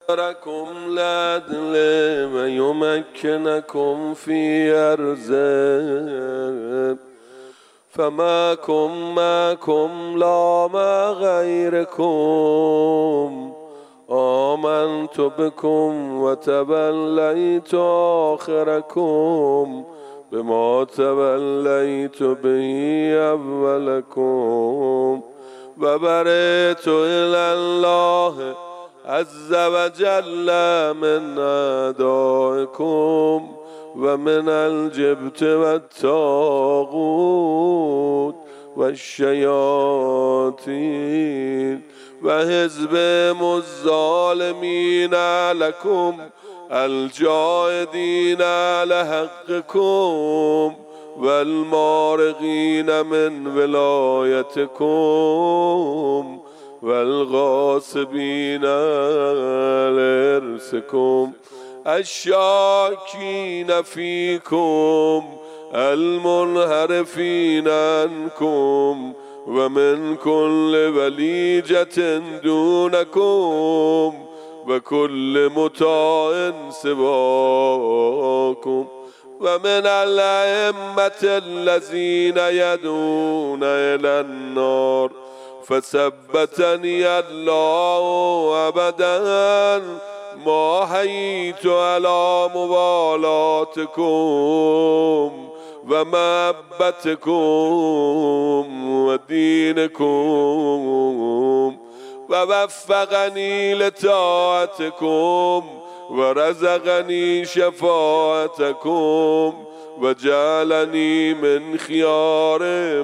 ركم العدل ويمكنكم في أرضه فماكم معكم لا مع غيركم آمنت بكم وتوليت آخركم بما توليت به أولكم وبرئت إلى الله عز وجل من أعدائكم ومن الجبت والطاغوت والشياطين وحزبهم الظالمين لكم الجاهدين على حقكم والمارقين من ولايتكم والغاصبين لإرثكم الشاكين فيكم المنحرفين عنكم ومن كل وليجة دونكم وكل مطاع سواكم ومن الأئمة الذين يدعون إلى النار فثبتني الله أبدا ما حييت على موالاتكم ومحبتكم ودينكم ووفقني لطاعتكم ورزقني شفاعتكم وجعلني من خيار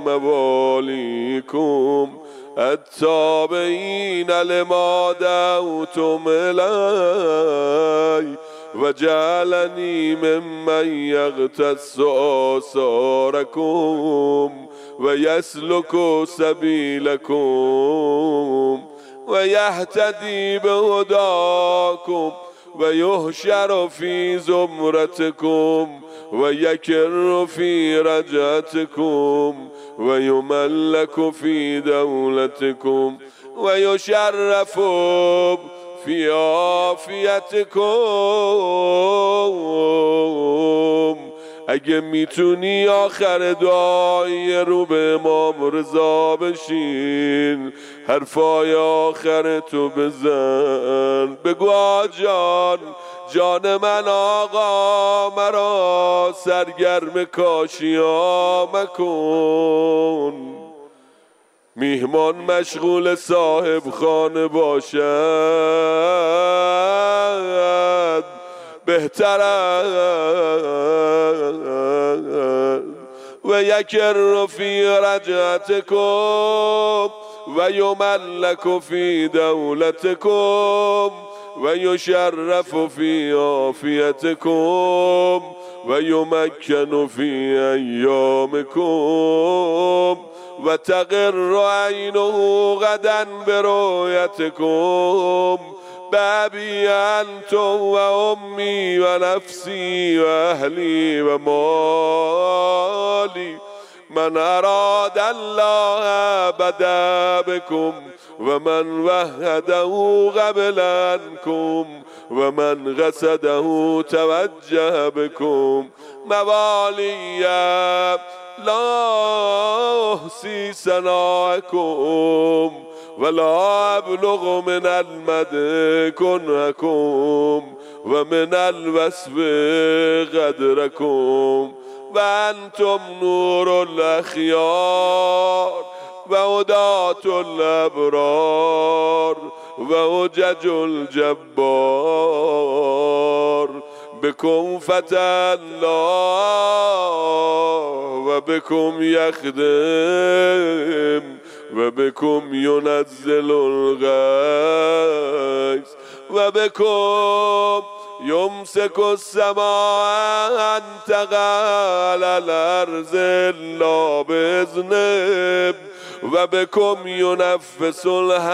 مواليكم التابعين لما دعوتم إلي وجعلني ممن يغتس آثاركم ويسلك سبيلكم ويهتدي بهداكم ويحشر في زمرتكم ويكر في رجعتكم ويملك في دولتكم ويشرف في عافیتكم. اگه میتونی آخر دعای رو به امام رضا بشین، حرفای آخر تو بزن، بگو آجان جان من آقا مرا سرگرم کاشیا مکن. میهمان مشغول صاحب خانه باشد بهترد و یکر فی رجعتکم و یملک فی دولتکم و یشرف فی عافیتکم و یمکن فی ایامکم و تقر عینه غدا برؤیتکم بابی انتم و امی و نفسی و اهلی و مالی. من اراد الله بدا بكم ومن وحده قبل عنكم ومن قصده توجه بكم موالی لا احصي ثناءكم ولا ابلغ من المدح كنهكم ومن الوصف قدركم وأنتم نور الأخيار وهداة الأبرار وحجج الجبار. بكم فتى الله وبكم يخدم وبكم ينزل الغيث وبكم يمسك السماء أن تقع على الأرض إلا بإذنه وبكم ينفس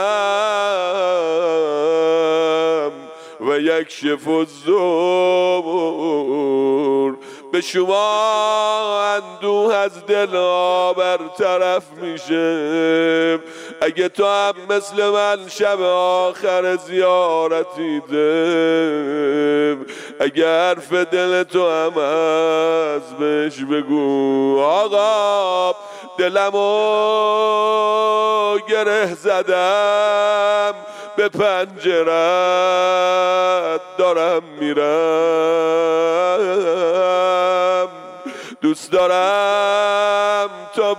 الهم ويكشف الزبور. به شما اندوه از دلها برطرف میشه، اگه تو هم مثل من شب آخر زیارتی ده، اگه حرف دل تو هم از بهش بگو آقا دلمو گره زدم به پنجرت دارم میرم، دوست دارم تا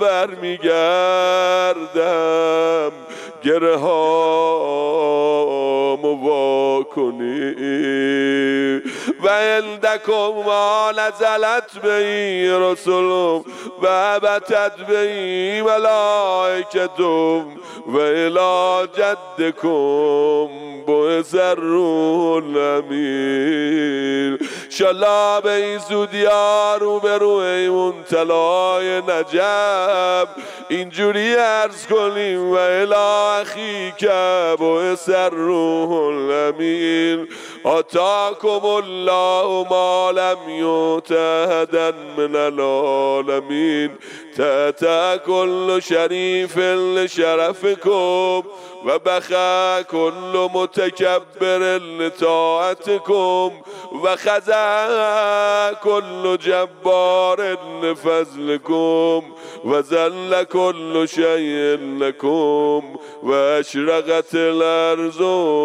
برمیگردم گره هامو وا کنی و عندکم ما نزلت بهی رسول و بتت بهی ملائکتم و الی جدکم بعث الروح الامین. انشالله به این زودی ها رو به روی منتلای نجب اینجوری عرض کنیم و الی اخیک بعث الروح الامین آتاکم الله ما لم یؤت احدا من العالمین تأتی کل شریف لشرفکم و بخى كل متكبر لطاعتكم و خضع كل جبار لفضلكم و ذل كل شيء لكم و اشرقت الارض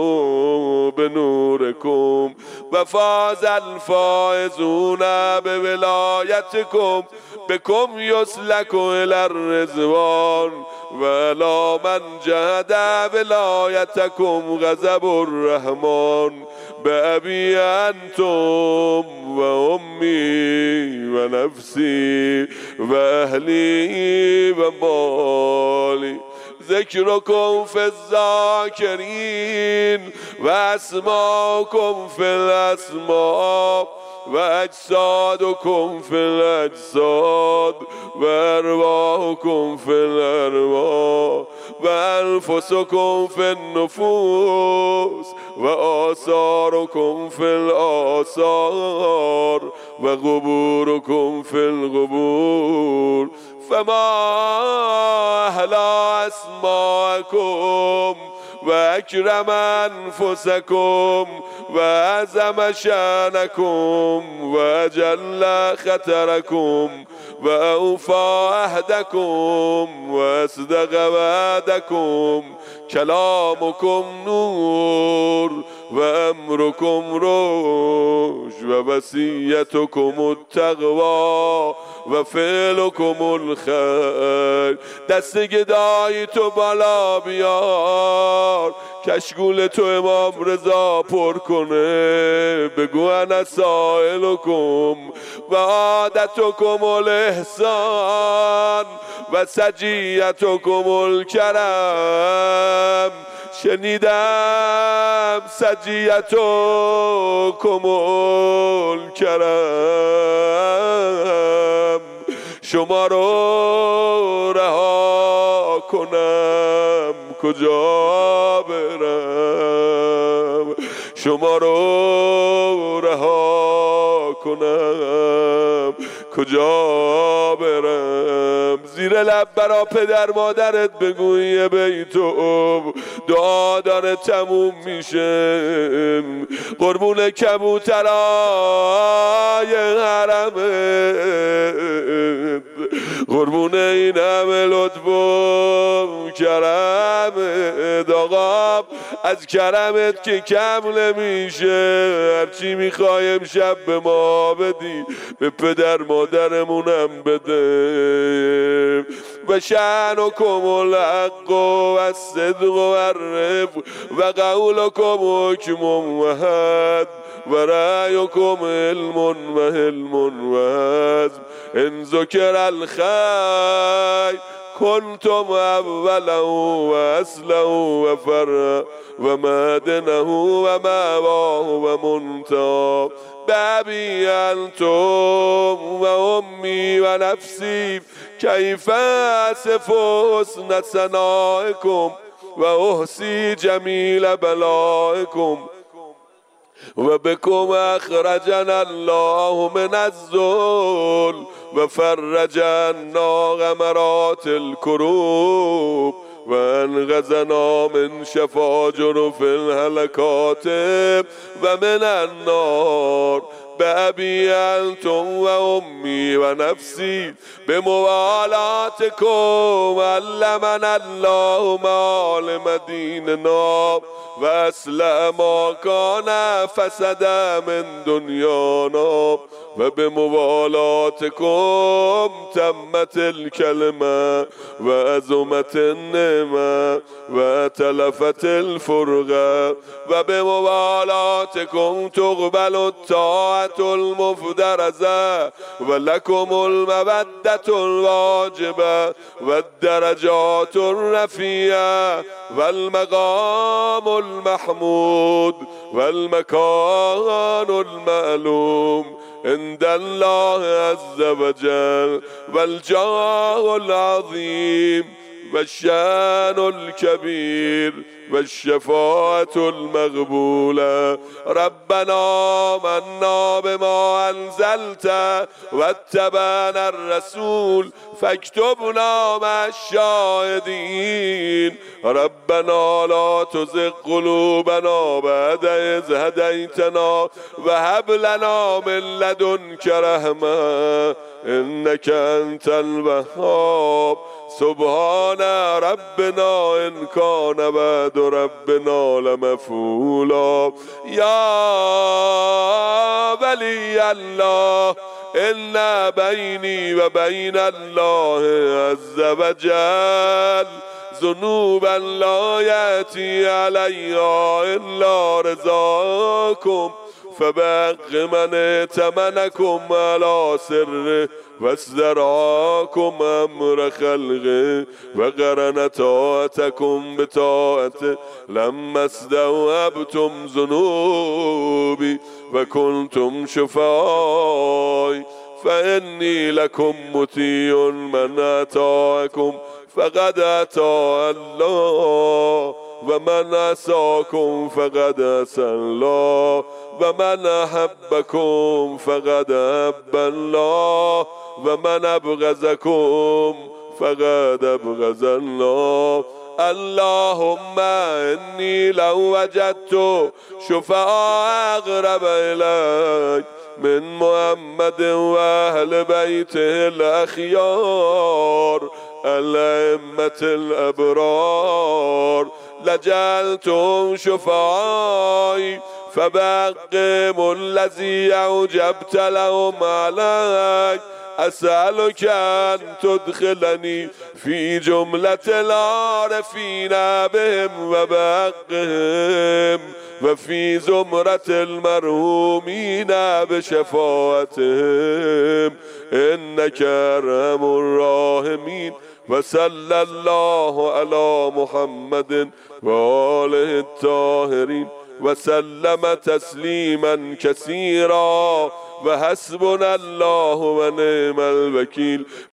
بنوركم و فاز الفائزون بولایتكم بكم يسلك الى الرضوان ولا من جهد ولایتكم غضب الرحمن بأبي أنتم وأمي ونفسي وأهلي ومالي ذكركم في الذاكرين وأسماءكم في الأسماء وأجسادكم في الأجساد وأرواحكم في الأرواح وأنفسكم في النفوس وآثاركم في الآثار وقبوركم في القبور فما أحلى أسماءكم وأكرم أنفسكم وأعظم شأنكم وأجل خطركم وأوفى عهدكم وأصدق وعدكم كلامكم نور وأمركم رشد ووصيتكم التقوى و فعلکم الخیر. دست گدای تو بالا بیار کشگول تو امام رضا پر کنه بگو انا سائلکم و عادتکم الاحسان و سجیتکم الکرم. شنیدم سجیتکم الکرم شما رو رها کنم کجا برم شما رو رها کنم کجا برم. زیر لب برا پدر مادرت بگوی بیتو دعا داره تموم میشه قربون کبوترای حرمت قربون این همه لطف و کرمت آقا از کرمت که کم نمیشه هرچی میخوایم شب به ما بدی به پدر مادرمونم بده. و شأنکم الحق و الصدق و الرفق و قولکم حکم وحد و رأیکم علم و حلم و حزم ان ذکر الخیر کنتم اوله و اصله و فرع و معدنه و مأواه و منتهاه بأبي أنتم و امی و نفسی کیف أصف حسن ثنائکم و احصی جمیل بلائکم و بكم اخرجنا الله من الذل و فرج عنا غمرات الكروب وانقذنا من شفاجر في الهلكات ومن النار بأبي أنتم وأمي ونفسي بموالاتكم علمنا الله معالم ديننا وأصلح ما كان فسد من دنيانا وبموالاتكم تمت الكلمة وأزمت النعمة وتلفت الفرقة وبموالاتكم تقبل الطاعة المفترضة ولكم المودة الواجبة والدرجات الرفيعة والمقام المحمود والمكان المعلوم عند الله عز وجل والجاه العظيم والشان الكبير والشفاعة المقبولة. ربنا آمنا بما أنزلت واتبعنا الرسول فاكتبنا مع الشاهدين. ربنا لا تزغ قلوبنا بعد إذ هديتنا وهب لنا من لدنك رحمة إنك أنت الوهاب. سبحان ربنا إن كان بعد ربنا لمفعولا. يا ولي الله إن بيني وبين الله عز وجل ذنوبا لا يأتي عليها إلا رضاكم فبق من ائتمنكم على سره واسترعاكم أمر خلقه وقرن طاعتكم بطاعته لما استوعبتم ذنوبي وكنتم شفاعي فإني لكم مطيع من أطاعكم فقد أطاع الله ومن عصاكم فقد عصى الله ومن أحبكم فقد أحب الله ومن أبغضكم فقد أبغض الله. اللهم إني لو وجدت شفعاء أقرب إليك من محمد وأهل بيته الأخيار الأئمة الأبرار لجعلتهم شفعائي فبقهم الذي أوجبت لهم عليك. أسألك أن تدخلني في جملة العارفين بهم وبقهم وفي زمرة المرحومين بشفاعتهم إنك أرحم الراحمين. وصلى الله على محمد وآله الطاهرين وسلم تسليما كثيرا وحسبنا الله ونعم الوكيل.